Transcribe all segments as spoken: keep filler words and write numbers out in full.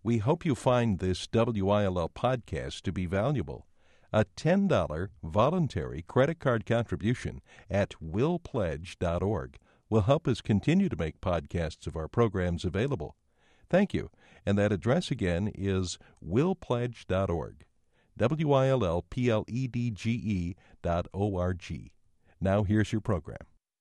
We hope you find this W I L L podcast to be valuable. A ten dollars voluntary credit card contribution at will pledge dot org will help us continue to make podcasts of our programs available. Thank you. And that address again is will pledge dot org. W I L L P L E D G E dot O R G. Now here's your program.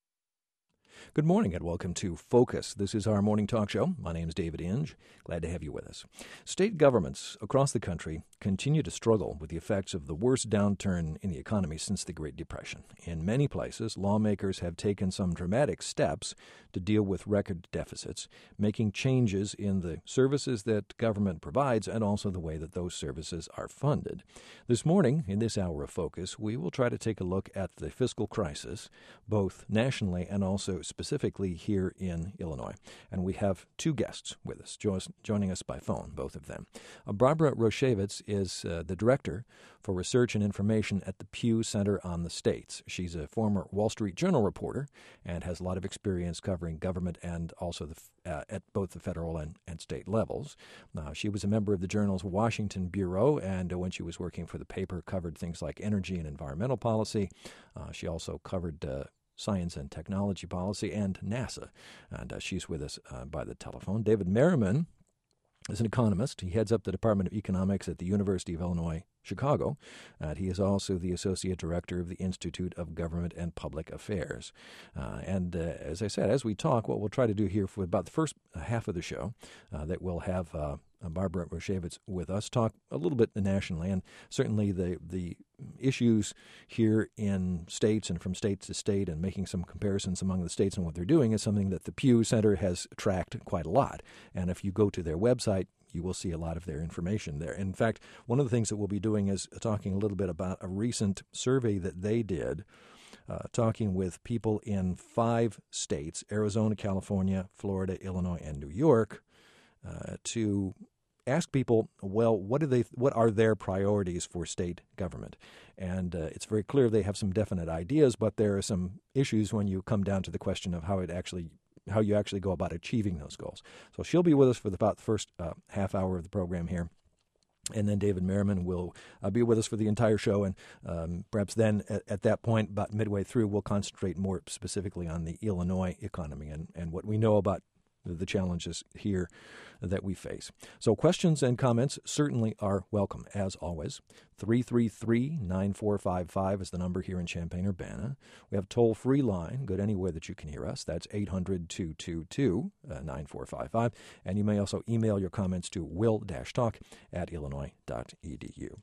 Good morning and welcome to Focus. This is our morning talk show. My name is David Inge. Glad to have you with us. State governments across the country continue to struggle with the effects of the worst downturn in the economy since the Great Depression. In many places, lawmakers have taken some dramatic steps to deal with record deficits, making changes in the services that government provides and also the way that those services are funded. This morning, in this hour of Focus, we will try to take a look at the fiscal crisis, both nationally and also specifically here in Illinois. And we have two guests with us, jo- joining us by phone, both of them. Uh, Barbara Roshevitz is uh, the Director for Research and Information at the Pew Center on the States. She's a former Wall Street Journal reporter and has a lot of experience covering government and also the, uh, at both the federal and, and state levels. Uh, she was a member of the Journal's Washington Bureau, and uh, when she was working for the paper, covered things like energy and environmental policy. Uh, she also covered uh, science and technology policy, and NASA. And uh, she's with us uh, by the telephone. David Merriman is an economist. He heads up the Department of Economics at the University of Illinois, Chicago. Uh, he is also the Associate Director of the Institute of Government and Public Affairs. Uh, and uh, as I said, as we talk, what we'll try to do here for about the first half of the show, uh, that we'll have uh, Barbara Roshevitz with us, talk a little bit nationally, and certainly the the issues here in states and from state to state, and making some comparisons among the states and what they're doing is something that the Pew Center has tracked quite a lot. And if you go to their website, you will see a lot of their information there. In fact, one of the things that we'll be doing is talking a little bit about a recent survey that they did, uh, talking with people in five states, Arizona, California, Florida, Illinois, and New York, uh, to ask people, well, what do they, what are their priorities for state government? And uh, it's very clear they have some definite ideas, but there are some issues when you come down to the question of how it actually, how you actually go about achieving those goals. So she'll be with us for the, about the first uh, half hour of the program here. And then David Merriman will uh, be with us for the entire show. And um, perhaps then at, at that point, about midway through, we'll concentrate more specifically on the Illinois economy and, and what we know about the challenges here that we face. So questions and comments certainly are welcome, as always. three three three, nine four five five is the number here in Champaign-Urbana. We have a toll-free line, good anywhere that you can hear us. That's eight hundred, two two two, nine four five five. And you may also email your comments to will-talk at illinois dot e d u.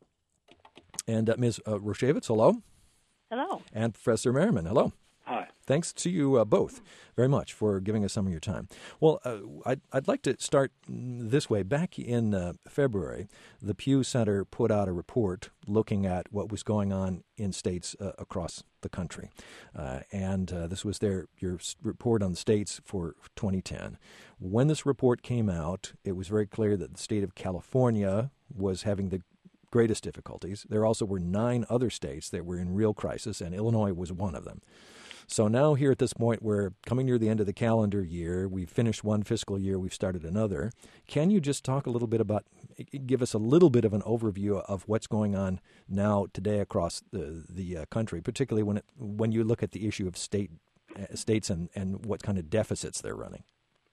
And uh, Miz Uh, Roshevitz, hello. Hello. And Professor Merriman, hello. Hi. Thanks to you uh, both very much for giving us some of your time. Well, uh, I'd, I'd like to start this way. Back in uh, February, the Pew Center put out a report looking at what was going on in states uh, across the country. Uh, and uh, this was their your report on the states for twenty ten. When this report came out, it was very clear that the state of California was having the greatest difficulties. There also were nine other states that were in real crisis, and Illinois was one of them. So now here at this point, we're coming near the end of the calendar year. We've finished one fiscal year. We've started another. Can you just talk a little bit about, give us a little bit of an overview of what's going on now today across the the uh, country, particularly when it, when you look at the issue of state uh, states and, and what kind of deficits they're running?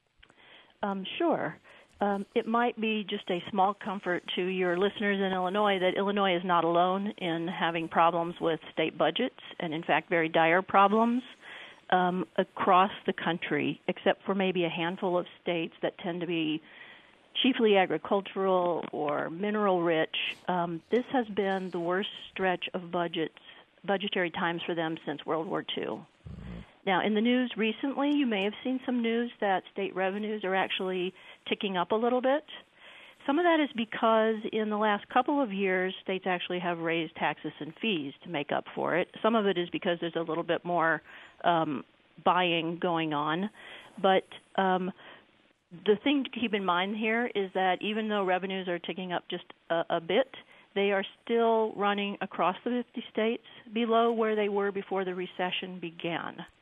Um, sure. Um, it might be just a small comfort to your listeners in Illinois that Illinois is not alone in having problems with state budgets, and in fact very dire problems um, across the country, except for maybe a handful of states that tend to be chiefly agricultural or mineral-rich. Um, this has been the worst stretch of budgets, budgetary times for them since World War Two. Now, in the news recently, you may have seen some news that state revenues are actually ticking up a little bit. Some of that is because in the last couple of years, states actually have raised taxes and fees to make up for it. Some of it is because there's a little bit more um, buying going on. But um, the thing to keep in mind here is that even though revenues are ticking up just a, a bit, they are still running across the fifty states below where they were before the recession began.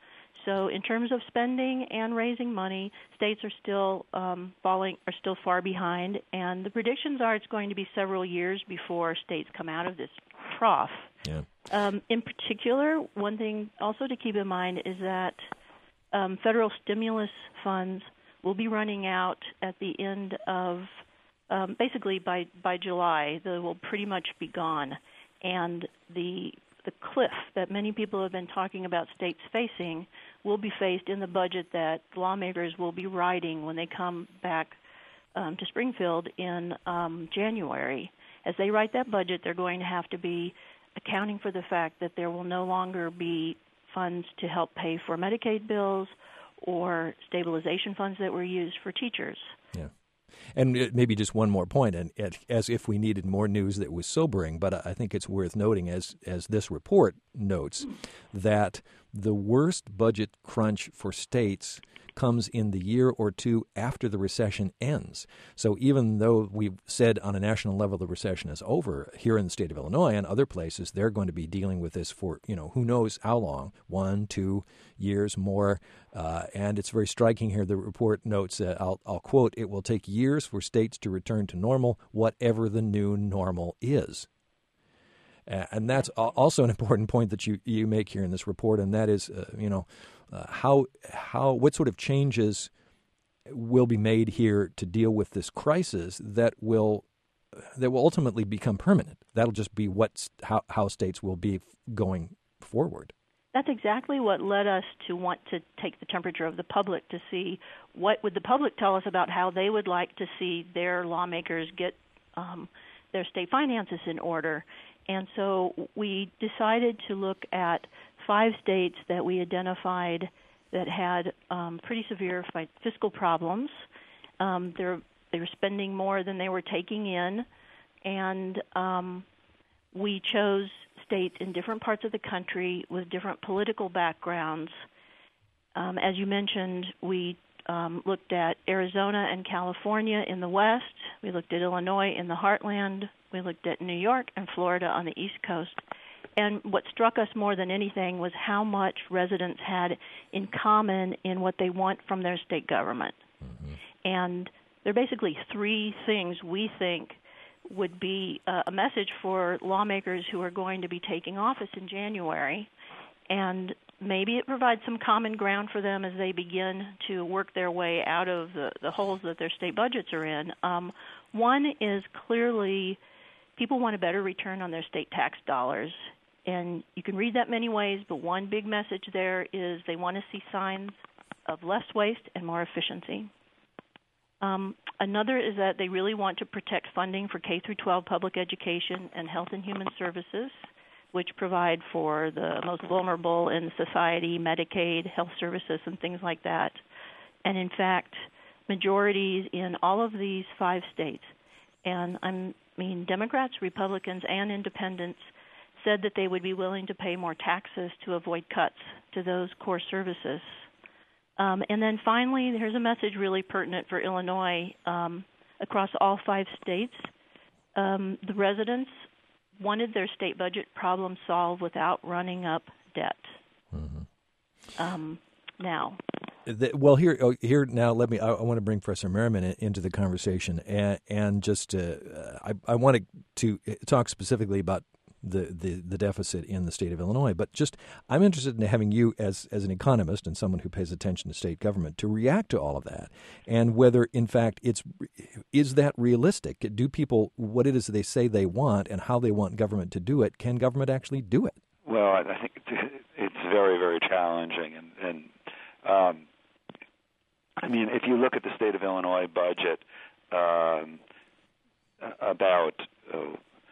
so in terms of spending and raising money, states are still um, falling, are still far behind, and the predictions are it's going to be several years before states come out of this trough. Yeah. Um, in particular, one thing also to keep in mind is that um, federal stimulus funds will be running out at the end of, um, basically by, by July. They will pretty much be gone. And the the cliff that many people have been talking about states facing will be faced in the budget that lawmakers will be writing when they come back um, to Springfield in um, January. As they write that budget, they're going to have to be accounting for the fact that there will no longer be funds to help pay for Medicaid bills or stabilization funds that were used for teachers. Yeah. And maybe just one more point, and as if we needed more news that was sobering, but I think it's worth noting, as as this report notes, that the worst budget crunch for states comes in the year or two after the recession ends. So even though we've said on a national level the recession is over, here in the state of Illinois and other places, they're going to be dealing with this for, you know, who knows how long, one, two years more. Uh, and it's very striking here. The report notes, uh, I'll, I'll quote, "It will take years for states to return to normal, whatever the new normal is." Uh, and that's also an important point that you, you make here in this report, and that is, uh, you know, uh, how how what sort of changes will be made here to deal with this crisis that will that will ultimately become permanent. That'll just be what how, how states will be going forward. That's exactly what led us to want to take the temperature of the public to see what would the public tell us about how they would like to see their lawmakers get um, their state finances in order. And so we decided to look at five states that we identified that had um, pretty severe fi- fiscal problems. Um, they're, they were spending more than they were taking in, and um, we chose states in different parts of the country with different political backgrounds. Um, as you mentioned, we um, looked at Arizona and California in the west. We looked at Illinois in the heartland. We looked at New York and Florida on the East Coast. And what struck us more than anything was how much residents had in common in what they want from their state government. Mm-hmm. And there are basically three things we think would be uh, a message for lawmakers who are going to be taking office in January. And maybe it provides some common ground for them as they begin to work their way out of the, the holes that their state budgets are in. Um, one is clearly people want a better return on their state tax dollars. And you can read that many ways, but one big message there is they want to see signs of less waste and more efficiency. Um, another is that they really want to protect funding for K through twelve public education and health and human services, which provide for the most vulnerable in society, Medicaid, health services, and things like that. And in fact, majorities in all of these five states, and I mean Democrats, Republicans, and independents, said that they would be willing to pay more taxes to avoid cuts to those core services. Um, and then finally, here's a message really pertinent for Illinois. Um, across all five states, um, the residents wanted their state budget problem solved without running up debt. Mm-hmm. Um, now, the, well, here, oh, here now. Let me. I, I want to bring Professor Merriman in, into the conversation, and, and just uh, I, I wanted to talk specifically about the, the, the deficit in the state of Illinois. But just I'm interested in having you as as an economist and someone who pays attention to state government to react to all of that, and whether in fact it's is that realistic? Do people what it is they say they want and how they want government to do it? Can government actually do it? Well, I think it's very very challenging, and, and um, I mean if you look at the state of Illinois budget, um, about oh,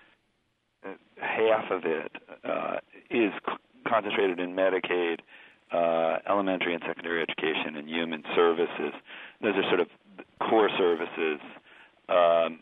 half of it uh, is c- concentrated in Medicaid, uh, elementary and secondary education, and human services. Those are sort of core services. Um,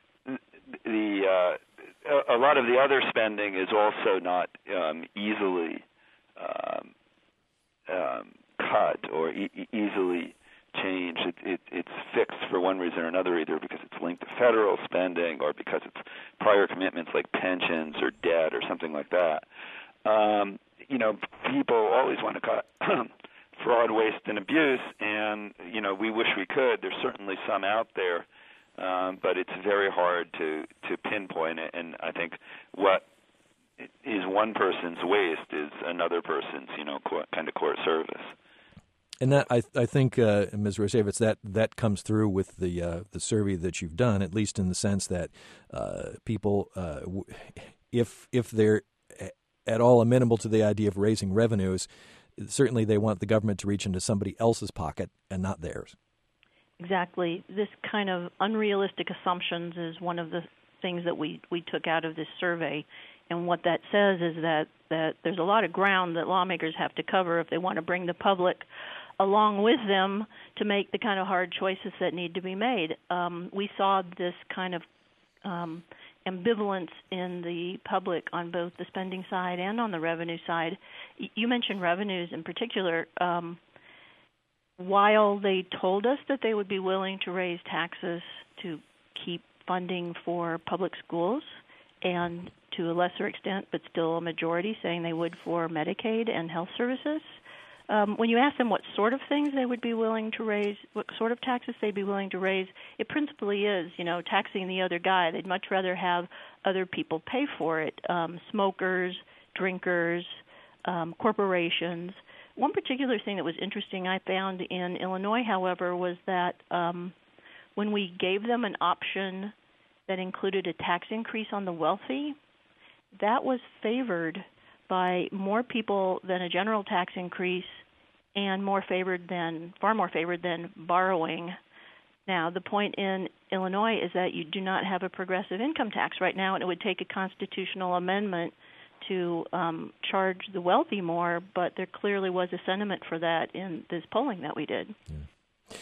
the uh, a lot of the other spending is also not um, easily um, um, cut or e- easily changed. It, it, it's fixed for one reason or another, either because it's linked to federal spending or because it's prior commitments like pensions or debt or something like that. Um, you know, people always want to cut fraud, waste, and abuse, and, you know, we wish we could. There's certainly some out there, um, but it's very hard to, to pinpoint it, and I think what is one person's waste is another person's, you know, core, kind of core service. And that I I think, uh, Miz Racevitz, that that comes through with the uh, the survey that you've done, at least in the sense that uh, people, uh, w- if if they're at all amenable to the idea of raising revenues, certainly they want the government to reach into somebody else's pocket and not theirs. Exactly. This kind of unrealistic assumptions is one of the things that we, we took out of this survey. And what that says is that, that there's a lot of ground that lawmakers have to cover if they want to bring the public along with them to make the kind of hard choices that need to be made. Um, we saw this kind of um, ambivalence in the public on both the spending side and on the revenue side. Y- you mentioned revenues in particular. Um, while they told us that they would be willing to raise taxes to keep funding for public schools, and to a lesser extent, but still a majority, saying they would for Medicaid and health services, Um, when you ask them what sort of things they would be willing to raise, what sort of taxes they'd be willing to raise, it principally is, you know, taxing the other guy. They'd much rather have other people pay for it, um, smokers, drinkers, um, corporations. One particular thing that was interesting I found in Illinois, however, was that um, when we gave them an option that included a tax increase on the wealthy, that was favored by more people than a general tax increase, and more favored than, far more favored than borrowing. Now, the point in Illinois is that you do not have a progressive income tax right now, and it would take a constitutional amendment to um, charge the wealthy more, but there clearly was a sentiment for that in this polling that we did. Yeah.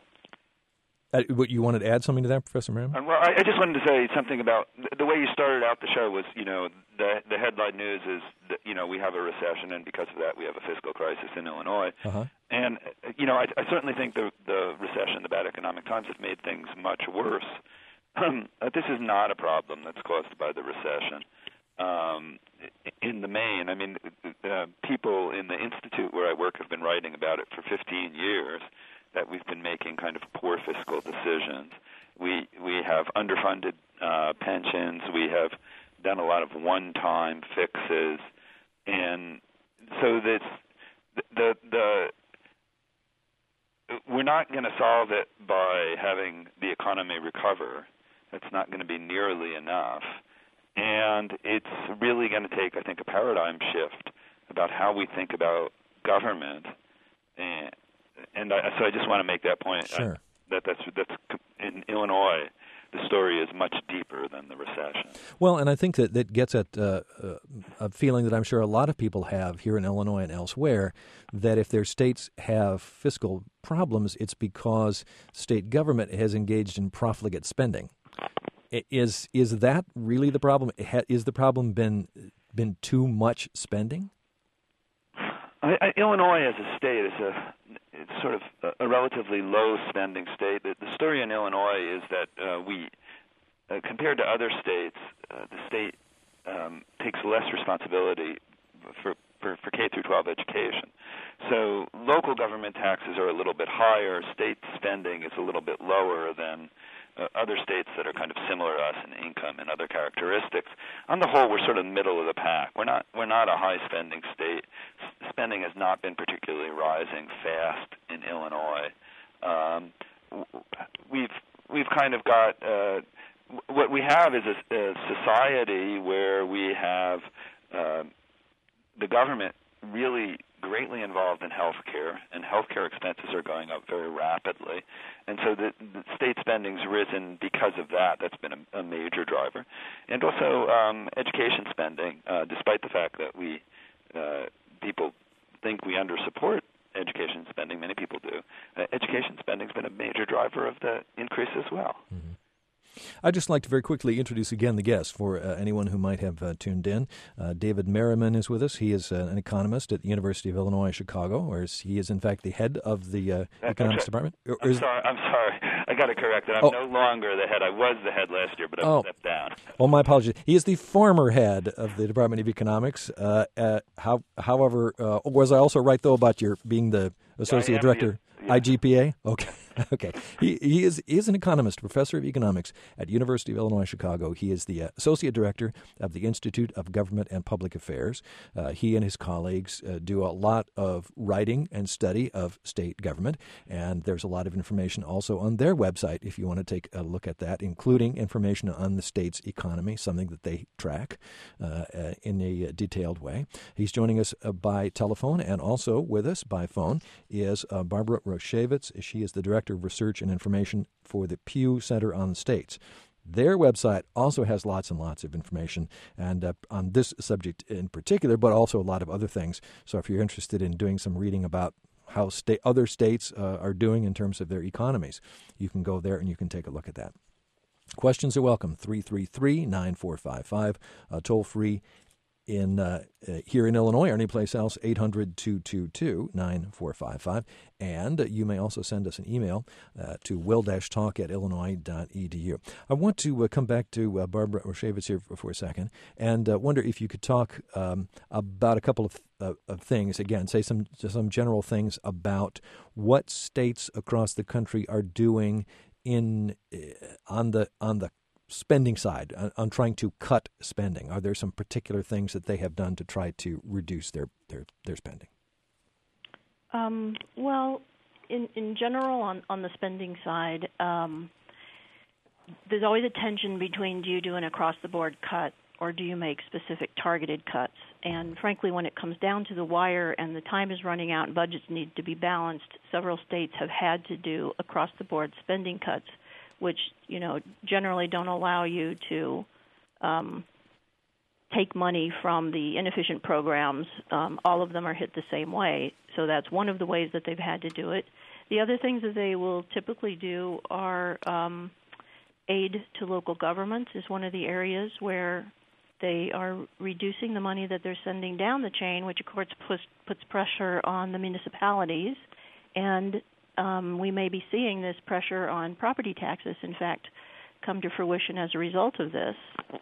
Uh, what, you wanted to add something to that, Professor Merriman? Uh, well, I, I just wanted to say something about the way you started out the show was, you know, the the headline news is that, you know, we have a recession, and because of that we have a fiscal crisis in Illinois. Uh-huh. And, you know, I, I certainly think the, the recession, the bad economic times have made things much worse. Um, this is not a problem that's caused by the recession. Um, in the main, I mean, uh, people in the institute where I work have been writing about it for fifteen years, that we've been making kind of poor fiscal decisions. We we have underfunded uh, pensions. We have done a lot of one-time fixes, and so this the the we're not going to solve it by having the economy recover. That's not going to be nearly enough, and it's really going to take, I think, a paradigm shift about how we think about government. And And I, so I just want to make that point. Sure. I, that that's that's in Illinois, the story is much deeper than the recession. Well, and I think that that gets at uh, a feeling that I'm sure a lot of people have here in Illinois and elsewhere, that if their states have fiscal problems, it's because state government has engaged in profligate spending. Is is that really the problem? Is the problem been been too much spending? I, I, Illinois as a state is a it's sort of a, a relatively low spending state. The, the story in Illinois is that uh, we, uh, compared to other states, uh, the state um, takes less responsibility for, for, for K through twelve education. So local government taxes are a little bit higher. State spending is a little bit lower than uh, other states that are kind of similar to us in income and other characteristics. On the whole, we're sort of middle of the pack. We're not we're not a high spending state. S- spending has not been particularly rising fast in Illinois. Um, we've we've kind of got uh, what we have is a, a society where we have uh, the government really greatly involved in health care, and health care expenses are going up very rapidly. And so the, the state spending's risen because of that. That's been a, a major driver. And also um, education spending, uh, despite the fact that we uh, people think we undersupport education spending, many people do, uh, education spending's been a major driver of the increase as well. Mm-hmm. I'd just like to very quickly introduce again the guest for uh, anyone who might have uh, tuned in. Uh, David Merriman is with us. He is uh, an economist at the University of Illinois Chicago, where he is, in fact, the head of the uh, economics department. Or I'm is... sorry. I'm sorry. I got to correct it. I'm oh. no longer the head. I was the head last year, but I've oh. stepped down. Well, my apologies. He is the former head of the Department of Economics. Uh, uh, how, however, uh, was I also right, though, about your being the Associate am, Director, yeah. I G P A? Okay. Okay. He, he is he is an economist, professor of economics at University of Illinois Chicago. He is the uh, Associate Director of the Institute of Government and Public Affairs. Uh, he and his colleagues uh, do a lot of writing and study of state government, and there's a lot of information also on their website if you want to take a look at that, including information on the state's economy, something that they track uh, uh, in a detailed way. He's joining us uh, by telephone, and also with us by phone is uh, Barbara Roshevitz. She is the Director of Research and Information for the Pew Center on the States. Their website also has lots and lots of information and uh, on this subject in particular, but also a lot of other things. So if you're interested in doing some reading about how sta- other states uh, are doing in terms of their economies, you can go there and you can take a look at that. Questions are welcome, three three three, nine four five five, uh, toll-free in uh, uh, here in Illinois or anyplace else, eight hundred, two two two, nine four five five. And uh, you may also send us an email uh, to will-talk at illinois dot e d u. I want to uh, come back to uh, Barbara Roshevitz here for, for a second and uh, wonder if you could talk um, about a couple of, uh, of things. Again, say some some general things about what states across the country are doing in uh, on the on the spending side, on, on trying to cut spending. Are there some particular things that they have done to try to reduce their, their, their spending? Um, well, in, in general, on, on the spending side, um, there's always a tension between do you do an across-the-board cut or do you make specific targeted cuts? And frankly, when it comes down to the wire and the time is running out and budgets need to be balanced, several states have had to do across-the-board spending cuts, which, you know, generally don't allow you to um, take money from the inefficient programs. Um, all of them are hit the same way. So that's one of the ways that they've had to do it. The other things that they will typically do are um, aid to local governments is one of the areas where they are reducing the money that they're sending down the chain, which, of course, puts, puts pressure on the municipalities. And Um, we may be seeing this pressure on property taxes, in fact, come to fruition as a result of this.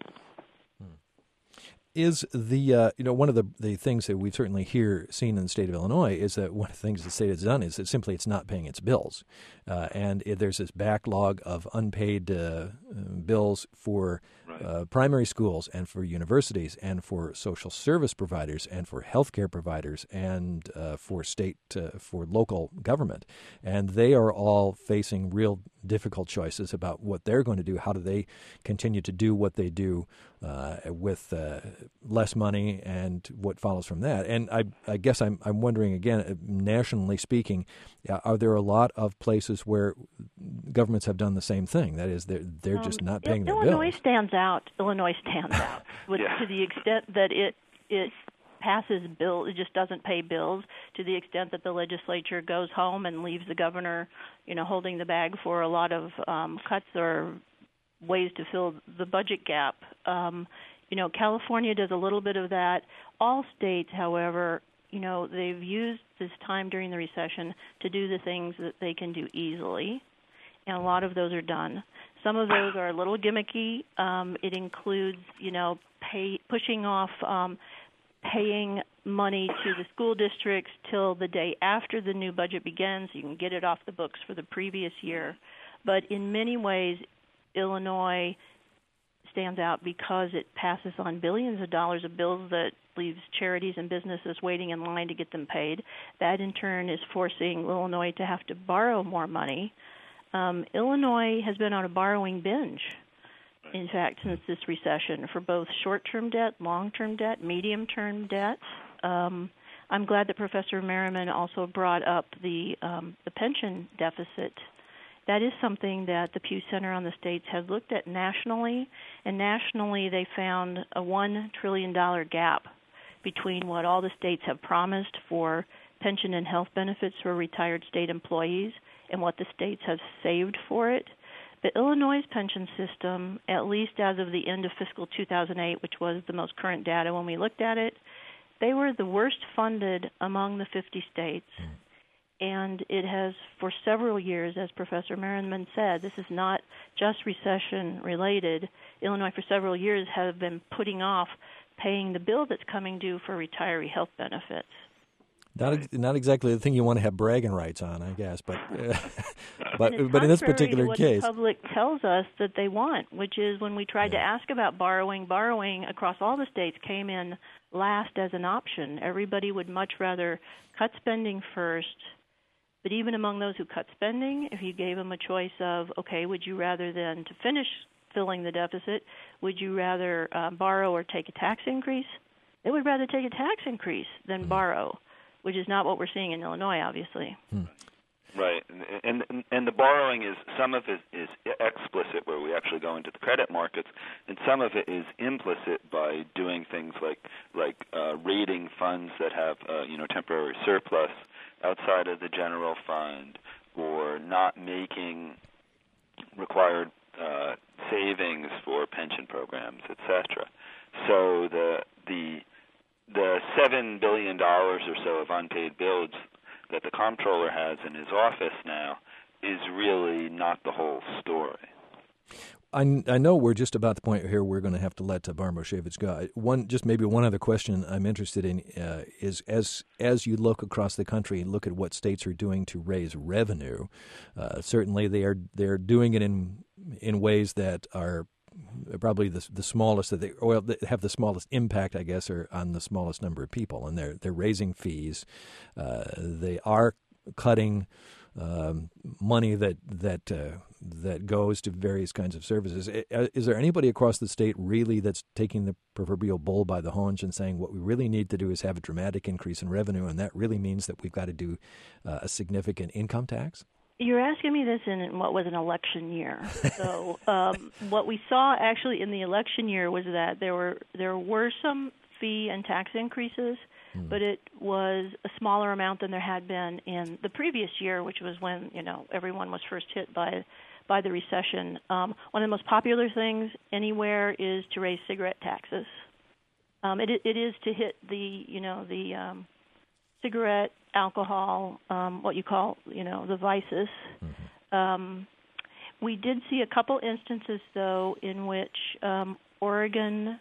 Is the, uh, you know, one of the, the things that we've certainly here seen in the state of Illinois is that one of the things the state has done is that simply it's not paying its bills. Uh, and it, there's this backlog of unpaid uh, bills for right. uh, primary schools and for universities and for social service providers and for healthcare providers and uh, for state, uh, for local government. And they are all facing real difficult choices about what they're going to do. How do they continue to do what they do uh, with uh, less money and what follows from that? And I, I guess I'm, I'm wondering again, nationally speaking, are there a lot of places where governments have done the same thing? That is, they're, they're um, just not paying their bills. Illinois stands out. Illinois stands out with, yeah. to the extent that it it passes bills. It just doesn't pay bills to the extent that the legislature goes home and leaves the governor, you know, holding the bag for a lot of um, cuts or ways to fill the budget gap. Um, you know, California does a little bit of that. All states, however, you know, they've used this time during the recession to do the things that they can do easily, and a lot of those are done. Some of those are a little gimmicky. Um, it includes, you know, pay, pushing off um, paying money to the school districts till the day after the new budget begins. You can get it off the books for the previous year. But in many ways, Illinois stands out because it passes on billions of dollars of bills that leaves charities and businesses waiting in line to get them paid. That, in turn, is forcing Illinois to have to borrow more money. Um, Illinois has been on a borrowing binge, in fact, since this recession, for both short-term debt, long-term debt, medium-term debt. Um, I'm glad that Professor Merriman also brought up the um, the pension deficit. That is something that the Pew Center on the States has looked at nationally, and nationally they found a one trillion dollars gap between what all the states have promised for pension and health benefits for retired state employees and what the states have saved for it. The Illinois' pension system, at least as of the end of fiscal two thousand eight, which was the most current data when we looked at it, they were the worst funded among the fifty states. Mm. And it has, for several years, as Professor Merriman said, this is not just recession-related. Illinois, for several years, have been putting off paying the bill that's coming due for retiree health benefits. Not ex- not exactly the thing you want to have bragging rights on, I guess, but uh, but and it's but in this contrary particular to what case, the public tells us that they want, which is when we tried Yeah. to ask about borrowing, borrowing across all the states came in last as an option. Everybody would much rather cut spending first. But even among those who cut spending, if you gave them a choice of, okay, would you rather than to finish filling the deficit, would you rather uh, borrow or take a tax increase? They would rather take a tax increase than Mm-hmm. borrow, which is not what we're seeing in Illinois, obviously. Hmm. Right, and, and and the borrowing is, some of it is explicit, where we actually go into the credit markets, and some of it is implicit by doing things like like uh, raiding funds that have uh, you know temporary surplus outside of the general fund, or not making required uh, savings for pension programs, et cetera. So the the the seven billion dollars or so of unpaid bills that the comptroller has in his office now is really not the whole story. I, I know we're just about the point here we're going to have to let uh, Barb Moshevitz go. One, just maybe one other question I'm interested in uh, is as as you look across the country and look at what states are doing to raise revenue, uh, certainly they are they're doing it in in ways that are probably the the smallest that they well that have the smallest impact, I guess, are on the smallest number of people, and they're they're raising fees. Uh, they are cutting um, money that that uh, that goes to various kinds of services. Is there anybody across the state really that's taking the proverbial bull by the horns and saying what we really need to do is have a dramatic increase in revenue, and that really means that we've got to do uh, a significant income tax? You're asking me this in what was an election year. So um, what we saw actually in the election year was that there were there were some fee and tax increases, mm. but it was a smaller amount than there had been in the previous year, which was when you know everyone was first hit by by the recession. Um, one of the most popular things anywhere is to raise cigarette taxes. Um, it it is to hit the you know the um, cigarette, alcohol, um, what you call, you know, the vices. Mm-hmm. Um, we did see a couple instances, though, in which um, Oregon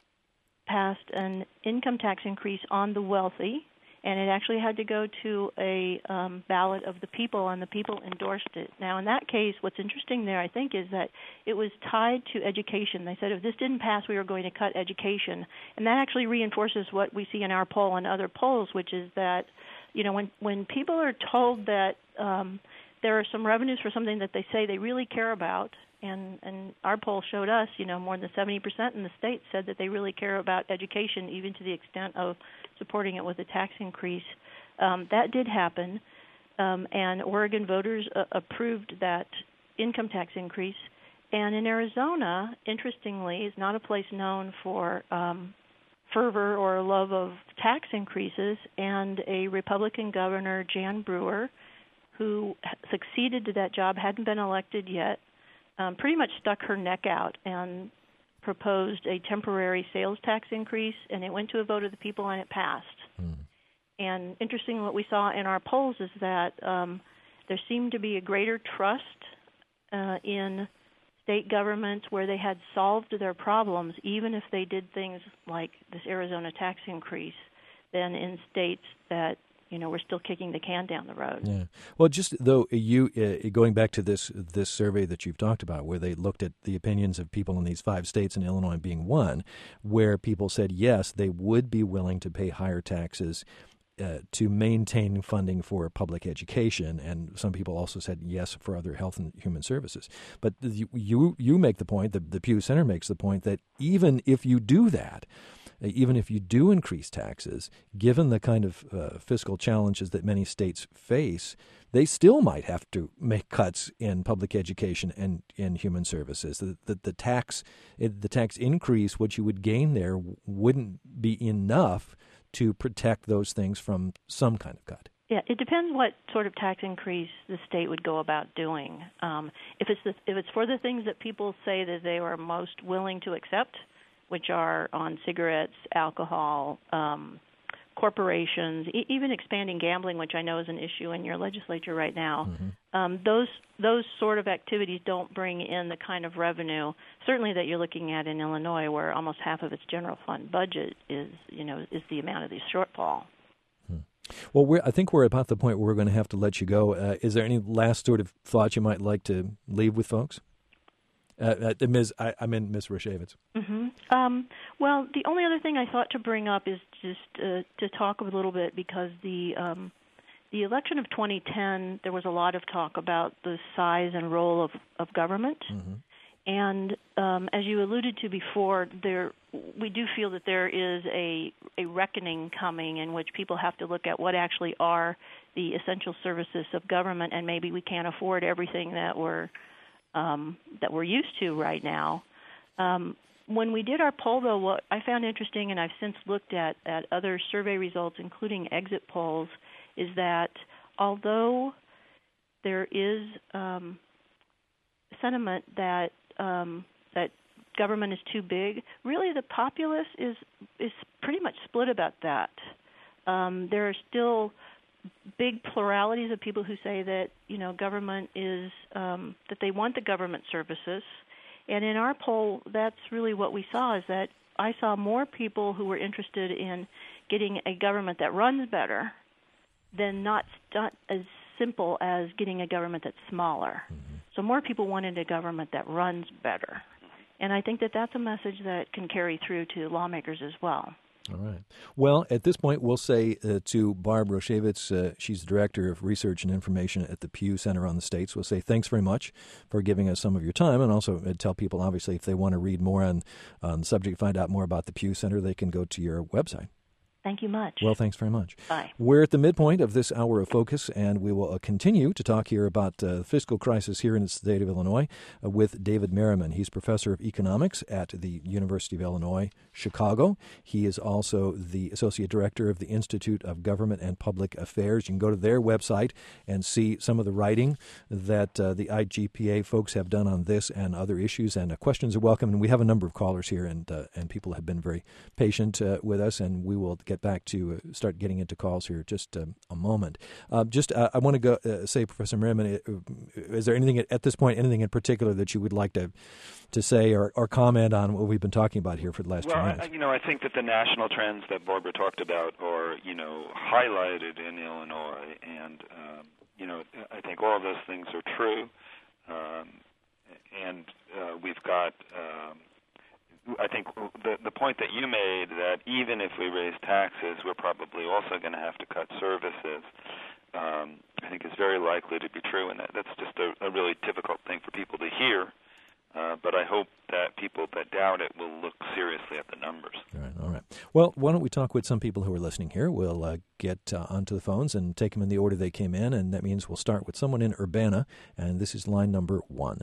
passed an income tax increase on the wealthy, and it actually had to go to a um, ballot of the people, and the people endorsed it. Now, in that case, what's interesting there, I think, is that it was tied to education. They said if this didn't pass, we were going to cut education. And that actually reinforces what we see in our poll and other polls, which is that, you know, when, when people are told that um, there are some revenues for something that they say they really care about, and, and our poll showed us, you know, more than seventy percent in the state said that they really care about education, even to the extent of supporting it with a tax increase. Um, that did happen, um, and Oregon voters uh, approved that income tax increase. And in Arizona, interestingly, is not a place known for um, fervor or love of tax increases, and a Republican governor, Jan Brewer, who succeeded to that job, hadn't been elected yet, um, pretty much stuck her neck out and proposed a temporary sales tax increase, and it went to a vote of the people, and it passed. Mm. And interesting, what we saw in our polls is that um, there seemed to be a greater trust uh, in state governments where they had solved their problems, even if they did things like this Arizona tax increase, than in states that, you know, we're still kicking the can down the road. Yeah. Well, just though you uh, going back to this this survey that you've talked about, where they looked at the opinions of people in these five states, and Illinois being one, where people said yes, they would be willing to pay higher taxes uh, to maintain funding for public education, and some people also said yes for other health and human services. But you you, you make the point, the, the Pew Center makes the point that even if you do that, even if you do increase taxes, given the kind of uh, fiscal challenges that many states face, they still might have to make cuts in public education and in human services. The, the, the tax the tax increase, what you would gain there, wouldn't be enough to protect those things from some kind of cut. Yeah, it depends what sort of tax increase the state would go about doing. Um, if it's the, if it's for the things that people say that they are most willing to accept, which are on cigarettes, alcohol, um, corporations, e- even expanding gambling, which I know is an issue in your legislature right now. Mm-hmm. Um, those those sort of activities don't bring in the kind of revenue, certainly that you're looking at in Illinois, where almost half of its general fund budget is, you know, is the amount of the shortfall. Hmm. Well, we're, I think we're about the point where we're going to have to let you go. Uh, is there any last sort of thoughts you might like to leave with folks? Uh, uh, Miz I, I mean, Miz Rashevitz. Mm-hmm. Um, well, the only other thing I thought to bring up is just uh, to talk a little bit, because the um, the election of twenty ten, there was a lot of talk about the size and role of, of government. Mm-hmm. And um, as you alluded to before, there we do feel that there is a a reckoning coming in which people have to look at what actually are the essential services of government, and maybe we can't afford everything that we're um, that we're used to right now. Um, when we did our poll, though, what I found interesting, and I've since looked at, at other survey results, including exit polls, is that although there is um, sentiment that um, that government is too big, really the populace is is pretty much split about that. Um, there are still big pluralities of people who say that, you know, government is um, that they want the government services. And in our poll, that's really what we saw, is that I saw more people who were interested in getting a government that runs better than not, not as simple as getting a government that's smaller. Mm-hmm. So more people wanted a government that runs better. And I think that that's a message that can carry through to lawmakers as well. All right. Well, at this point, we'll say uh, to Barb Rashevitz, uh, she's the Director of Research and Information at the Pew Center on the States, we'll say thanks very much for giving us some of your time, and also uh, tell people, obviously, if they want to read more on, on the subject, find out more about the Pew Center, they can go to your website. Thank you much. Well, thanks very much. Bye. We're at the midpoint of this hour of focus, and we will uh, continue to talk here about uh, the fiscal crisis here in the state of Illinois uh, with David Merriman. He's professor of economics at the University of Illinois, Chicago. He is also the associate director of the Institute of Government and Public Affairs. You can go to their website and see some of the writing that uh, the I G P A folks have done on this and other issues, and uh, questions are welcome. And we have a number of callers here, and uh, and people have been very patient uh, with us, and we will get back to uh, start getting into calls here just uh, a moment. Uh, just uh, I want to go uh, say, Professor Merriman, is there anything at, at this point, anything in particular that you would like to to say or, or comment on what we've been talking about here for the last well, few minutes? Well, you know, I think that the national trends that Barbara talked about are, you know, highlighted in Illinois, and um, you know, I think all of those things are true, um, and uh, we've got. Um, I think the the point that you made, that even if we raise taxes, we're probably also going to have to cut services, um, I think is very likely to be true, and that, that's just a, a really difficult thing for people to hear. Uh, but I hope that people that doubt it will look seriously at the numbers. All right, all right. Well, why don't we talk with some people who are listening here? We'll uh, get uh, onto the phones and take them in the order they came in, and that means we'll start with someone in Urbana, and this is line number one.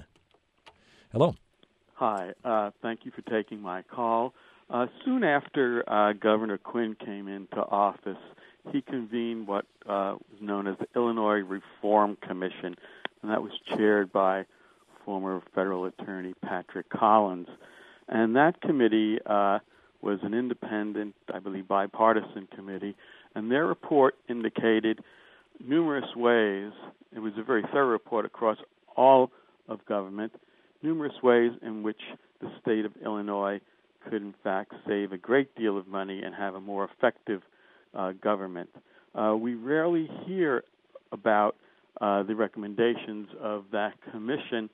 Hello. Hi. Uh, thank you for taking my call. Uh, soon after uh, Governor Quinn came into office, he convened what uh, was known as the Illinois Reform Commission, and that was chaired by former federal attorney Patrick Collins. And that committee uh, was an independent, I believe, bipartisan committee, and their report indicated numerous ways. It was a very thorough report across all of government, numerous ways in which the state of Illinois could, in fact, save a great deal of money and have a more effective uh, government. Uh, we rarely hear about uh, the recommendations of that commission,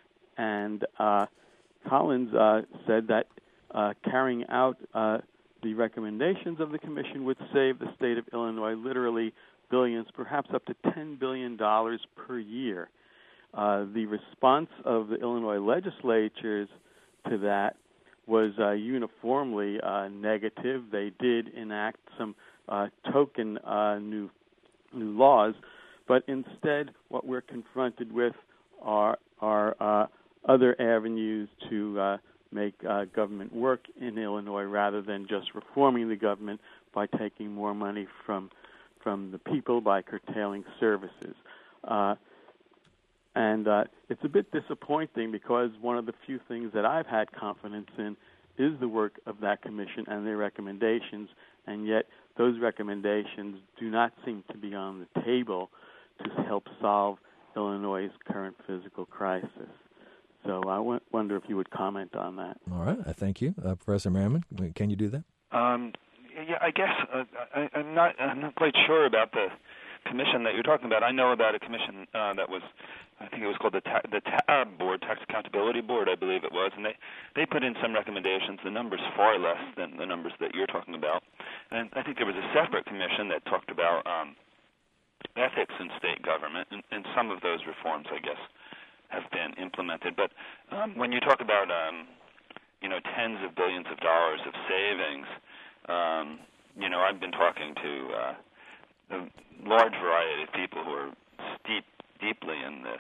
and uh, Collins uh, said that uh, carrying out uh, the recommendations of the commission would save the state of Illinois literally billions, perhaps up to ten billion dollars per year. Uh, the response of the Illinois legislatures to that was uh, uniformly uh, negative. They did enact some uh, token uh, new new laws, but instead what we're confronted with are, are uh, other avenues to uh, make uh, government work in Illinois rather than just reforming the government by taking more money from, from the people by curtailing services. Uh, And uh, it's a bit disappointing because one of the few things that I've had confidence in is the work of that commission and their recommendations, and yet those recommendations do not seem to be on the table to help solve Illinois' current physical crisis. So I w- wonder if you would comment on that. All right. I thank you. Uh, Professor Merriman, can you do that? Um, yeah, I guess uh, I, I'm not. I'm not quite sure about the commission that you're talking about. I know about a commission uh, that was, I think it was called the ta- the T A B board, Tax Accountability Board, I believe it was, and they they put in some recommendations. The numbers far less than the numbers that you're talking about, and I think there was a separate commission that talked about um, ethics in state government, and, and some of those reforms, I guess, have been implemented. But um, when you talk about um, you know tens of billions of dollars of savings, um, you know I've been talking to uh, a large variety of people who are steep deeply in this,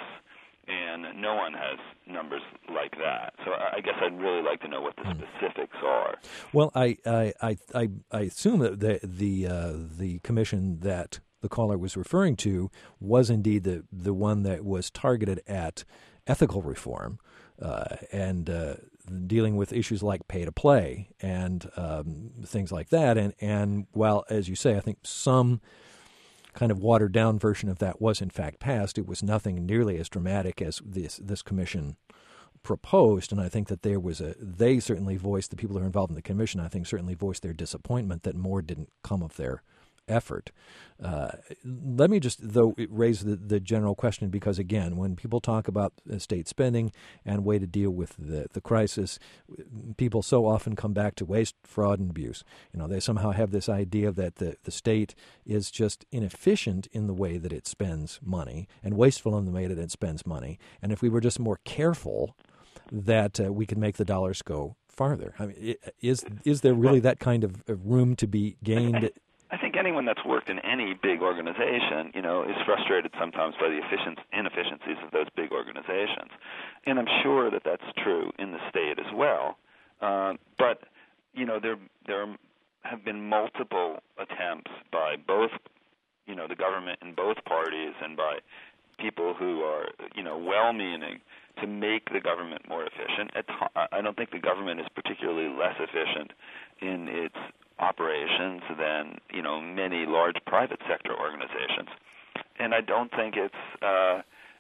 and no one has numbers like that. So I guess I'd really like to know what the specifics are. Well, I I I, I assume that the the uh, the commission that the caller was referring to was indeed the the one that was targeted at ethical reform uh, and uh, dealing with issues like pay to play and um, things like that. And and while, as you say, I think some kind of watered down version of that was in fact passed, it was nothing nearly as dramatic as this this commission proposed. And I think that there was a they certainly voiced, the people who are involved in the commission, I think certainly voiced their disappointment that more didn't come of their effort. Uh, let me just, though, raise the, the general question, because, again, when people talk about state spending and way to deal with the, the crisis, people so often come back to waste, fraud, and abuse. You know, they somehow have this idea that the, the state is just inefficient in the way that it spends money and wasteful in the way that it spends money. And if we were just more careful, that uh, we could make the dollars go farther. I mean, is is there really that kind of room to be gained? I think anyone that's worked in any big organization, you know, is frustrated sometimes by the efficient inefficiencies of those big organizations, and I'm sure that that's true in the state as well. Uh, but you know, there there have been multiple attempts by both, you know, the government in both parties and by people who are, you know, well-meaning to make the government more efficient. I don't think the government is particularly less efficient in its operations than, you know, many large private sector organizations. And I don't think it's uh,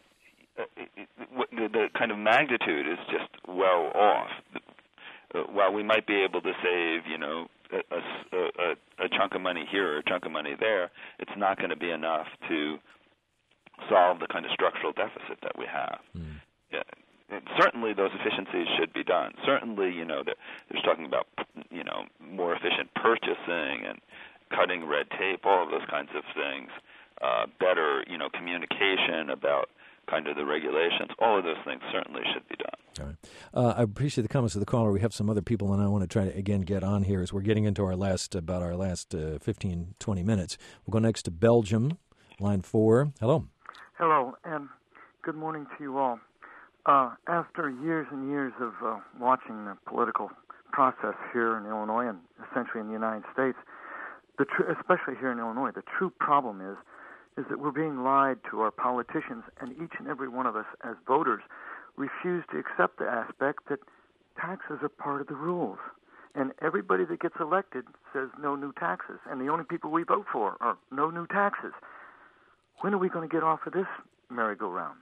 the, the kind of magnitude is just well off. While we might be able to save, you know, a, a, a chunk of money here or a chunk of money there, it's not going to be enough to solve the kind of structural deficit that we have. Mm. Yeah. And certainly those efficiencies should be done. Certainly, you know, there's talking about, you know, more efficient purchasing and cutting red tape, all of those kinds of things, uh, better, you know, communication about kind of the regulations. All of those things certainly should be done. All right. Uh, I appreciate the comments of the caller. We have some other people, and I want to try to, again, get on here as we're getting into our last, about our last uh, fifteen, twenty minutes. We'll go next to Belgium, line four. Hello. Hello, and good morning to you all. Uh, after years and years of uh, watching the political process here in Illinois and essentially in the United States, the tr- especially here in Illinois, the true problem is is that we're being lied to. Our politicians and each and every one of us as voters refuse to accept the aspect that taxes are part of the rules. And everybody that gets elected says no new taxes, and the only people we vote for are no new taxes. When are we going to get off of this merry-go-round?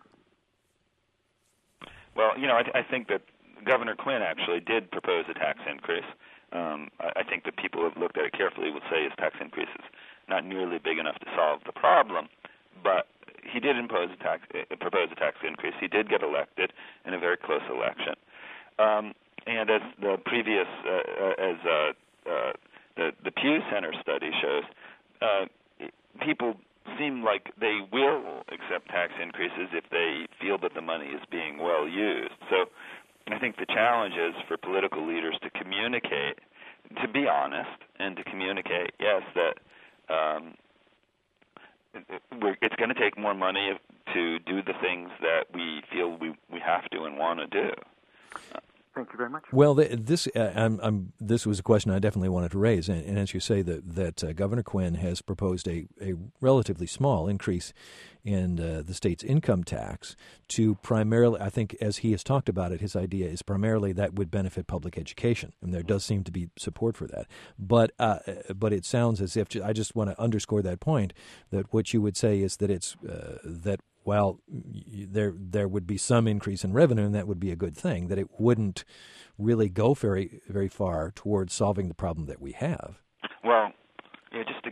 Well, you know, I, th- I think that Governor Quinn actually did propose a tax increase. Um, I, I think that people who have looked at it carefully would say his tax increase is not nearly big enough to solve the problem, but he did impose a tax, uh, propose a tax increase. He did get elected in a very close election. Um, and as the previous, uh, as uh, uh, the, the Pew Center study shows, uh, people seem like they will accept tax increases if they feel that the money is being well used. So I think the challenge is for political leaders to communicate, to be honest, and to communicate, yes, that um, we're, it's going to take more money to do the things that we feel we, we have to and want to do. Uh, Thank you very much. Well, this uh, I'm, I'm, this was a question I definitely wanted to raise, and, and as you say, that that uh, Governor Quinn has proposed a, a relatively small increase in uh, the state's income tax to primarily, I think, as he has talked about it, his idea is primarily that would benefit public education, and there does seem to be support for that. But uh, but it sounds as if, I just want to underscore that point, that what you would say is that it's uh, that. While there there would be some increase in revenue, and that would be a good thing, that it wouldn't really go very very far towards solving the problem that we have. Well,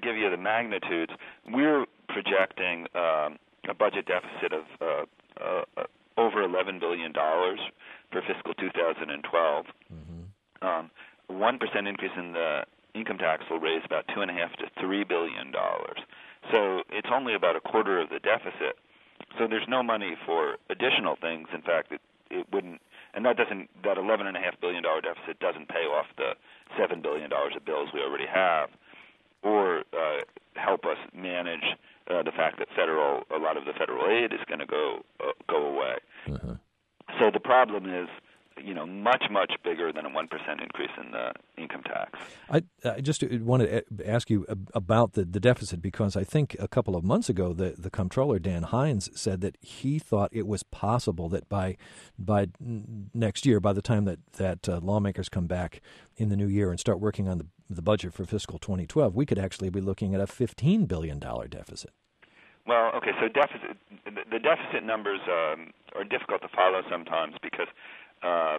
give you the magnitudes, we're projecting um, a budget deficit of uh, uh, over eleven billion dollars for fiscal two thousand twelve. Mm-hmm. Um, one percent increase in the income tax will raise about two and a half to three billion dollars. So it's only about a quarter of the deficit. So there's no money for additional things. In fact, it, it wouldn't, and that doesn't, that eleven and a half billion dollar deficit doesn't pay off the seven billion dollars of bills we already have, or uh, help us manage uh, the fact that federal, a lot of the federal aid is going to go uh, go away. Uh-huh. So the problem is, you know, much, much bigger than a one percent increase in the income tax. I, I just want to ask you about the, the deficit, because I think a couple of months ago the, the comptroller, Dan Hines, said that he thought it was possible that by by next year, by the time that, that uh, lawmakers come back in the new year and start working on the, the budget for fiscal twenty twelve, we could actually be looking at a fifteen billion dollars deficit. Well, okay, so deficit, the deficit numbers um, are difficult to follow sometimes because Uh,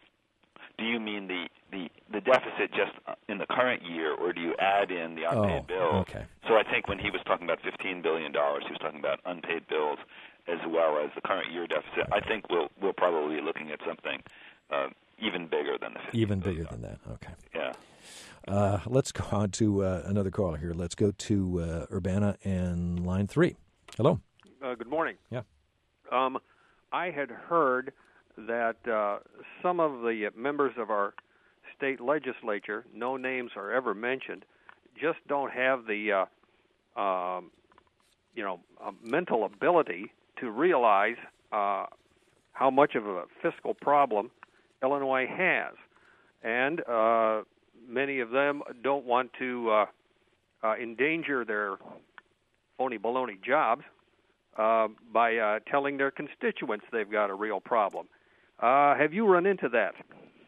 do you mean the, the, the deficit just in the current year, or do you add in the unpaid oh, bills? Okay. So I think when he was talking about fifteen billion dollars, he was talking about unpaid bills as well as the current year deficit. I think we'll we'll probably be looking at something uh, even bigger than the fifteen Even bigger than that. Okay. Yeah. Uh, let's go on to uh, another caller here. Let's go to uh, Urbana and line three. Hello. Uh, good morning. Yeah. Um, I had heard that uh, some of the members of our state legislature, no names are ever mentioned, just don't have the, uh, um, you know, uh, mental ability to realize uh, how much of a fiscal problem Illinois has. And uh, many of them don't want to uh, uh, endanger their phony baloney jobs uh, by uh, telling their constituents they've got a real problem. Uh, have you run into that?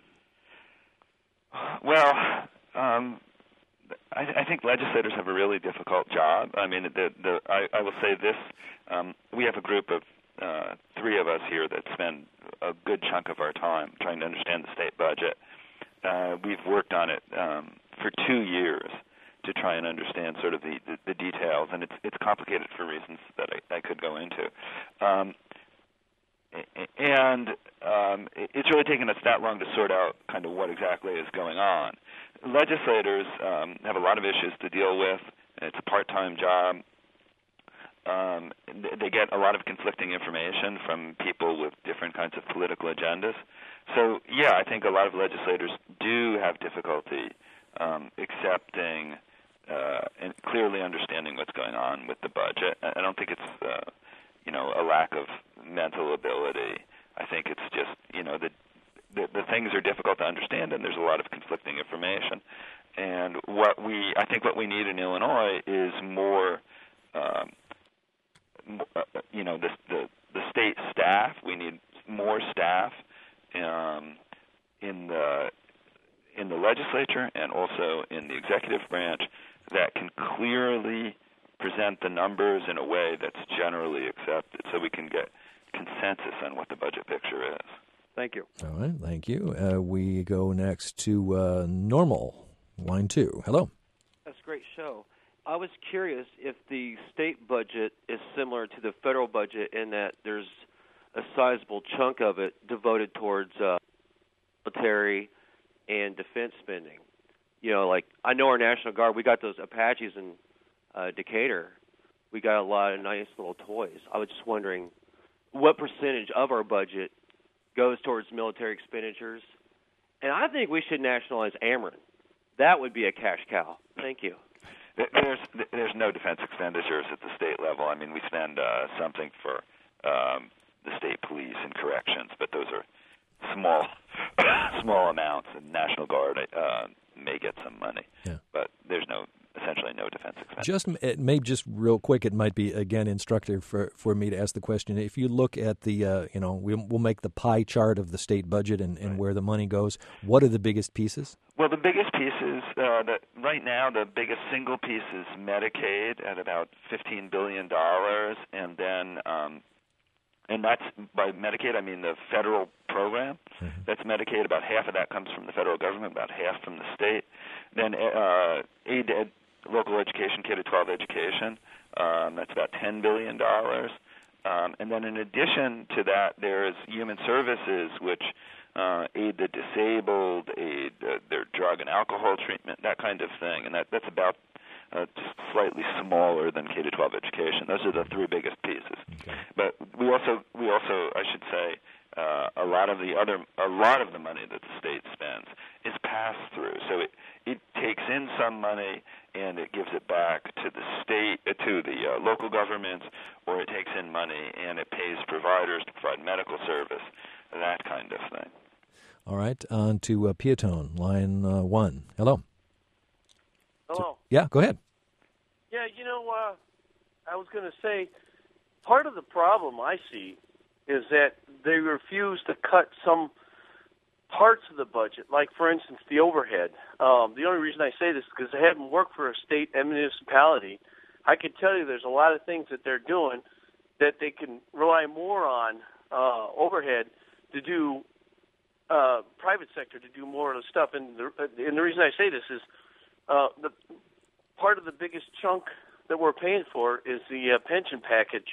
Well, um, I, I think legislators have a really difficult job. I mean, the, the, I, I will say this. Um, we have a group of uh, three of us here that spend a good chunk of our time trying to understand the state budget. Uh, we've worked on it um, for two years to try and understand sort of the, the, the details, and it's it's complicated for reasons that I, I could go into. Um, And um, it's really taken us that long to sort out kind of what exactly is going on. Legislators um, have a lot of issues to deal with. It's a part-time job. Um, they get a lot of conflicting information from people with different kinds of political agendas. So, yeah, I think a lot of legislators do have difficulty um, accepting uh, and clearly understanding what's going on with the budget. I don't think it's uh, you know, a lack of mental ability. I think it's just, you know, the, the the things are difficult to understand, and there's a lot of conflicting information. And what we, I think, what we need in Illinois is more, um, uh, you know, the, the the state staff. We need more staff um, in the in the legislature and also in the executive branch that can clearly present the numbers in a way that's generally accepted so we can get consensus on what the budget picture is. Thank you. All right, thank you. Uh, we go next to uh, Normal, line two. Hello. That's a great show. I was curious if the state budget is similar to the federal budget in that there's a sizable chunk of it devoted towards uh, military and defense spending. You know, like I know our National Guard, we got those Apaches in Uh, Decatur, we got a lot of nice little toys. I was just wondering what percentage of our budget goes towards military expenditures. And I think we should nationalize Ameren. That would be a cash cow. Thank you. There's there's no defense expenditures at the state level. I mean, we spend uh, something for um, the state police and corrections, but those are small small amounts. And National Guard uh, may get some money, yeah. but there's no essentially no defense expense. Just it may just real quick. It might be again instructive for, for me to ask the question. If you look at the uh, you know we, we'll make the pie chart of the state budget and, and right. where the money goes. What are the biggest pieces? Well, the biggest pieces uh, that right now the biggest single piece is Medicaid at about fifteen billion dollars, and then um, and that's by Medicaid I mean the federal program. Mm-hmm. That's Medicaid. About half of that comes from the federal government, about half from the state. Then uh, aid. local education, K to twelve education. Um, that's about ten billion dollars. Um, and then in addition to that, there's human services, which uh, aid the disabled, aid uh, their drug and alcohol treatment, that kind of thing. And that, that's about uh, just slightly smaller than K to twelve education. Those are the three biggest pieces. Okay. But we also, we also, I should say, uh, a lot of the other, a lot of the money that the state spends is passed through. So it, it takes in some money and it gives it back to the state, uh, to the uh, local governments, or it takes in money and it pays providers to provide medical service, that kind of thing. All right, on to uh, Piatone, line uh, one. Hello. Hello. So, yeah, go ahead. Yeah, you know, uh, I was going to say, part of the problem I see is that they refuse to cut some parts of the budget, like, for instance, the overhead. Um, the only reason I say this is because I haven't worked for a state and municipality. I can tell you there's a lot of things that they're doing that they can rely more on uh, overhead to do, uh, private sector to do more of the stuff. And the, and the reason I say this is uh, the part of the biggest chunk that we're paying for is the uh, pension package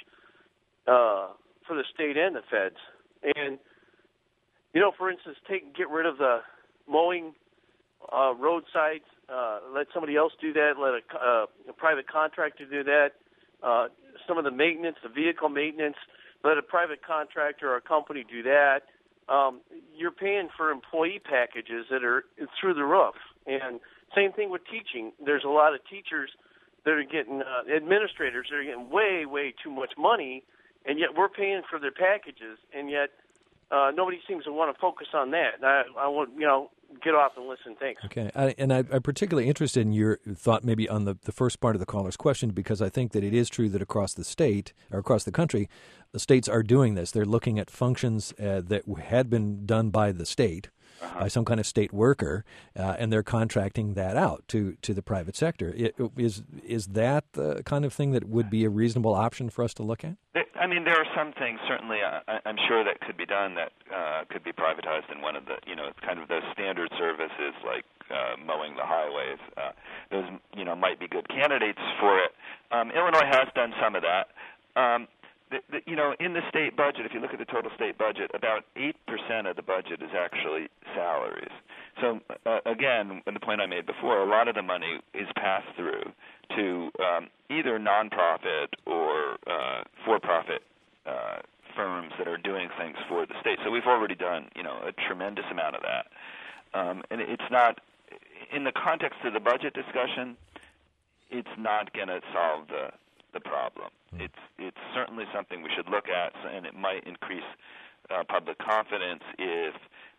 uh, for the state and the feds. And, you know, for instance, take get rid of the mowing uh, roadsides, uh, let somebody else do that, let a, uh, a private contractor do that. Uh, some of the maintenance, the vehicle maintenance, let a private contractor or a company do that. Um, you're paying for employee packages that are through the roof. And same thing with teaching. There's a lot of teachers that are getting, uh, administrators that are getting way, way too much money, and yet we're paying for their packages, and yet uh, nobody seems to want to focus on that. And I, I want, you know, get off and listen. Thanks. Okay, I, and I, I'm particularly interested in your thought maybe on the, the first part of the caller's question, because I think that it is true that across the state, or across the country, the states are doing this. They're looking at functions uh, that had been done by the state, uh-huh. by some kind of state worker, uh, and they're contracting that out to, to the private sector. It, is is that the kind of thing that would be a reasonable option for us to look at? I mean, there are some things certainly uh, I'm sure that could be done that uh, could be privatized in one of the, you know, kind of the standard services like uh, mowing the highways. Uh, those, you know, might be good candidates for it. Um, Illinois has done some of that. Um, the, the, you know, in the state budget, if you look at the total state budget, about eight percent of the budget is actually salaries. So, uh, again, the point I made before, a lot of the money is passed through to um, either nonprofit or uh, for-profit uh, firms that are doing things for the state. So we've already done, you know, a tremendous amount of that. Um, and it's not, in the context of the budget discussion, it's not going to solve the the problem. It's it's certainly something we should look at, and it might increase uh, public confidence if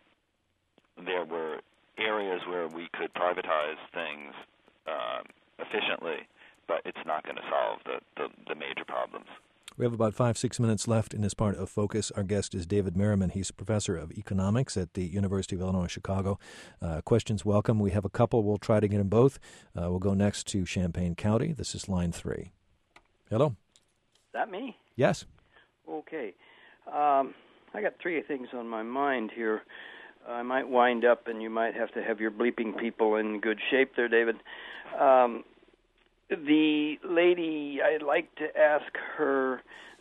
there were areas where we could privatize things um, efficiently, but it's not going to solve the, the, the major problems. We have about five, six minutes left in this part of Focus. Our guest is David Merriman. He's a professor of economics at the University of Illinois, Chicago. Uh, questions welcome. We have a couple. We'll try to get them both. Uh, we'll go next to Champaign County. This is line three. Hello. Is that me? Yes. Okay. Um, I got three things on my mind here. I might wind up, and you might have to have your bleeping people in good shape there, David. Um, the lady, I'd like to ask her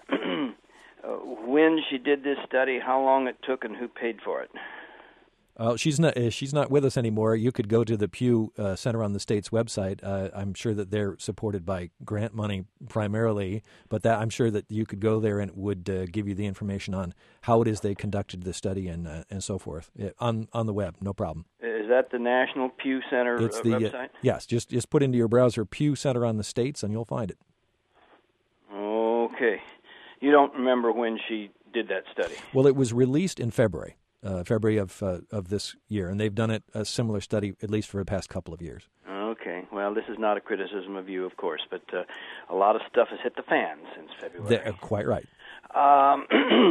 uh, when she did this study, how long it took, and who paid for it. Uh, she's not. Uh, she's not with us anymore. You could go to the Pew uh, Center on the state's website. Uh, I'm sure that they're supported by grant money primarily, but that I'm sure that you could go there and it would uh, give you the information on how it is they conducted the study and uh, and so forth yeah, on on the web. No problem. Is that the National Pew Center it's the, website? Uh, yes. Just just put into your browser Pew Center on the states, and you'll find it. Okay. You don't remember when she did that study? Well, it was released in February. Uh, February of uh, of this year, and they've done it a similar study at least for the past couple of years. Okay, well, this is not a criticism of you, of course, but uh, a lot of stuff has hit the fan since February. They're quite right. Um,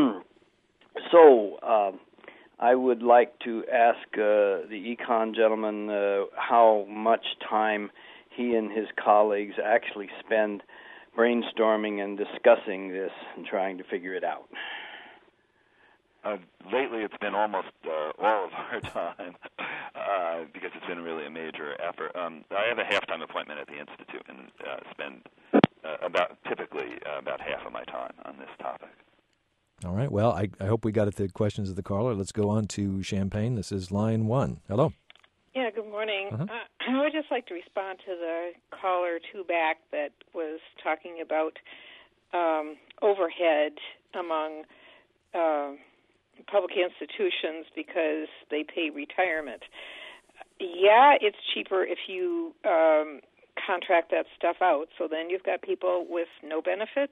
so uh, I would like to ask uh, the econ gentleman uh, how much time he and his colleagues actually spend brainstorming and discussing this and trying to figure it out. uh, lately it's been almost uh, all of our time uh, because it's been really a major effort. Um, I have a half-time appointment at the Institute and uh, spend uh, about typically uh, about half of my time on this topic. All right. Well, I, I hope we got at the questions of the caller. Let's go on to Champaign. This is line one. Hello. Yeah, good morning. Uh-huh. Uh, I would just like to respond to the caller two back that was talking about um, overhead among uh, public institutions because they pay retirement. Yeah, it's cheaper if you um, contract that stuff out. So then you've got people with no benefits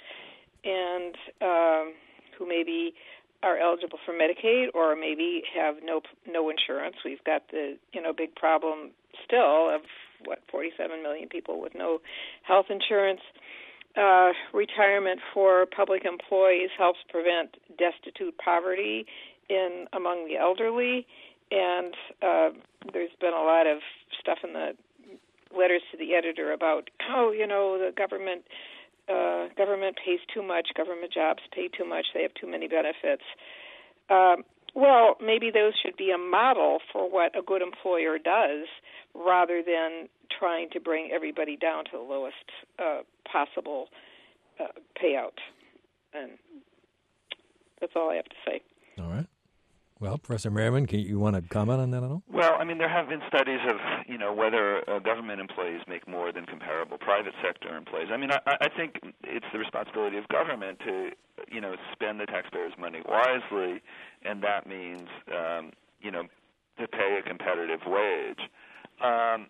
and um, who maybe are eligible for Medicaid or maybe have no no insurance. We've got the you know big problem still of what forty-seven million people with no health insurance. Uh, retirement for public employees helps prevent destitute poverty in among the elderly, and uh, there's been a lot of stuff in the letters to the editor about oh you know the government. Uh, government pays too much, government jobs pay too much, they have too many benefits. Um, well, maybe those should be a model for what a good employer does rather than trying to bring everybody down to the lowest uh, possible uh, payout. And that's all I have to say. All right. Well, Professor Merriman, can you, you want to comment on that at all? Well, I mean, there have been studies of, you know, whether uh, government employees make more than comparable private sector employees. I mean, I, I think it's the responsibility of government to, you know, spend the taxpayers' money wisely, and that means, um, you know, to pay a competitive wage. Um,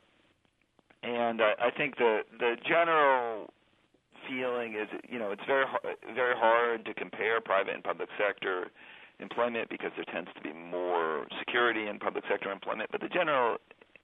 and I, I think the the general feeling is, you know, it's very very hard to compare private and public sector employment because there tends to be more security in public sector employment. But the general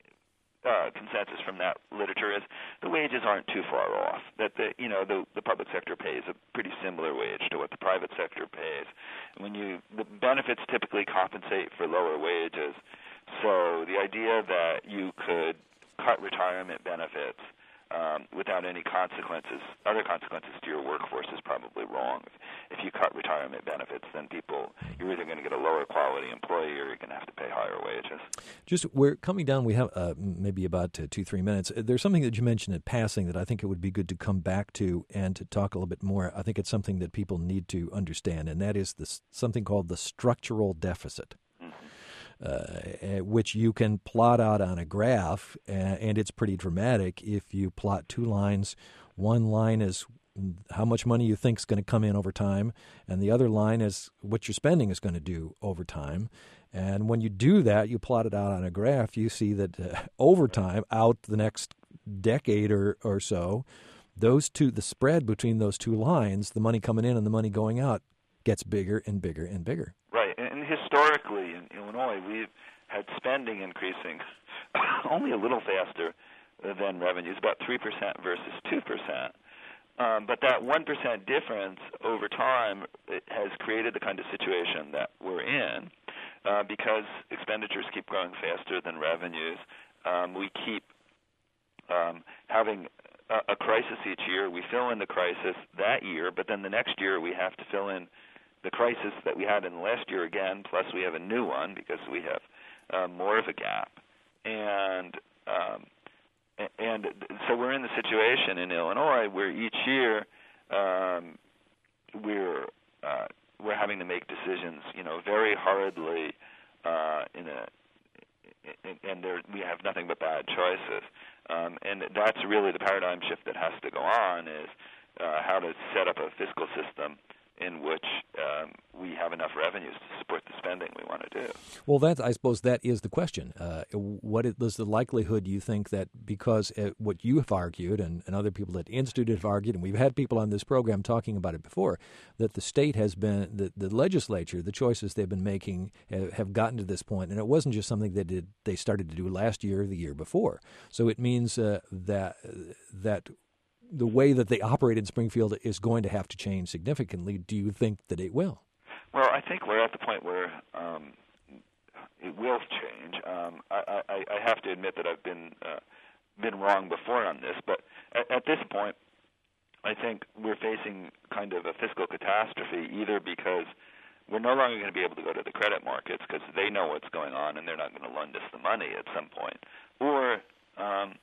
uh, consensus from that literature is the wages aren't too far off. That the you know the the public sector pays a pretty similar wage to what the private sector pays. And when you the benefits typically compensate for lower wages. So the idea that you could cut retirement benefits Um, without any consequences, other consequences to your workforce is probably wrong. If, if you cut retirement benefits, then people, you're either going to get a lower quality employee or you're going to have to pay higher wages. Just, we're coming down, we have uh, maybe about uh, two, three minutes. There's something that you mentioned in passing that I think it would be good to come back to and to talk a little bit more. I think it's something that people need to understand, and that is this, something called the structural deficit. Uh, which you can plot out on a graph, uh, and it's pretty dramatic if you plot two lines. One line is how much money you think is going to come in over time, and the other line is what your spending is going to do over time. And when you do that, you plot it out on a graph, you see that uh, over time, out the next decade or, or so, those two, the spread between those two lines, the money coming in and the money going out, gets bigger and bigger and bigger. Right, and historically in Illinois, we've had spending increasing only a little faster than revenues, about three percent versus two percent. Um, but that one percent difference over time it has created the kind of situation that we're in uh, because expenditures keep growing faster than revenues. Um, we keep um, having a, a crisis each year. We fill in the crisis that year, but then the next year we have to fill in the crisis that we had in the last year again, plus we have a new one because we have uh, more of a gap. And um, and so we're in the situation in Illinois where each year um, we're uh, we're having to make decisions, you know, very hurriedly uh, in a and there we have nothing but bad choices. Um, and that's really the paradigm shift that has to go on is uh, how to set up a fiscal system in which um, we have enough revenues to support the spending we want to do. Well, that I suppose that is the question. Uh, what is the likelihood, you think, that because uh, what you have argued and, and other people at the Institute have argued, and we've had people on this program talking about it before, that the state has been, the, the legislature, the choices they've been making have, have gotten to this point, and it wasn't just something they did, they started to do last year or the year before. So it means uh, that that the way that they operate in Springfield is going to have to change significantly. Do you think that it will? Well, I think we're at the point where um, it will change. Um, I, I, I have to admit that I've been uh, been wrong before on this, but at, at this point, I think we're facing kind of a fiscal catastrophe, either because we're no longer going to be able to go to the credit markets because they know what's going on and they're not going to lend us the money at some point. Or um,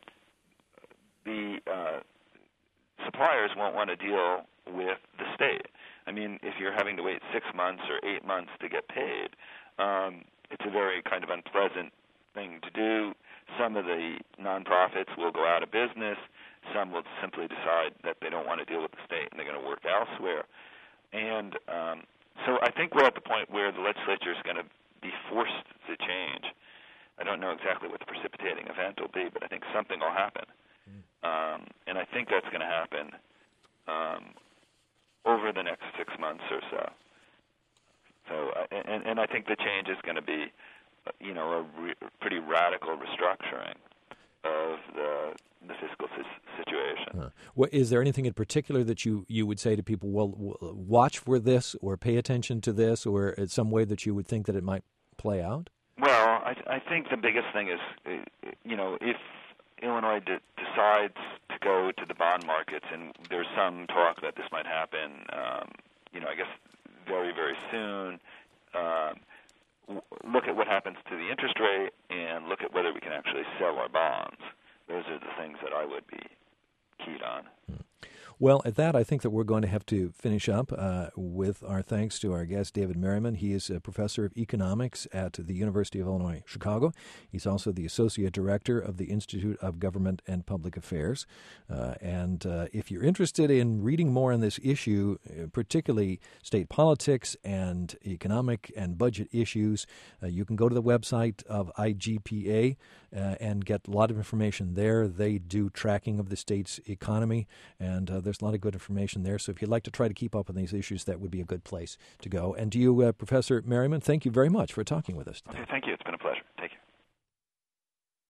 the uh, suppliers won't want to deal with the state. I mean, if you're having to wait six months or eight months to get paid, um, it's a very kind of unpleasant thing to do. Some of the nonprofits will go out of business. Some will simply decide that they don't want to deal with the state and they're going to work elsewhere. And um, so I think we're at the point where the legislature is going to be forced to change. I don't know exactly what the precipitating event will be, but I think something will happen. Um, and I think that's going to happen um, over the next six months or so. So, uh, and, and I think the change is going to be, you know, a re- pretty radical restructuring of the the fiscal si- situation. Uh, well, is there anything in particular that you, you would say to people, well, w- watch for this or pay attention to this, or in some way that you would think that it might play out? Well, I, I think the biggest thing is, uh, you know, if Illinois de- decides to go to the bond markets, and there's some talk that this might happen, um, you know, I guess very, very soon, um, w- look at what happens to the interest rate and look at whether we can actually sell our bonds. Those are the things that I would be keyed on. Well, at that, I think that we're going to have to finish up uh, with our thanks to our guest, David Merriman. He is a professor of economics at the University of Illinois, Chicago. He's also the associate director of the Institute of Government and Public Affairs. Uh, and uh, if you're interested in reading more on this issue, uh, particularly state politics and economic and budget issues, uh, you can go to the website of I G P A uh, and get a lot of information there. They do tracking of the state's economy, and uh, there's a lot of good information there. So if you'd like to try to keep up on these issues, that would be a good place to go. And to you, uh, Professor Merriman, thank you very much for talking with us today. Okay, thank you. It's been a pleasure. Take care.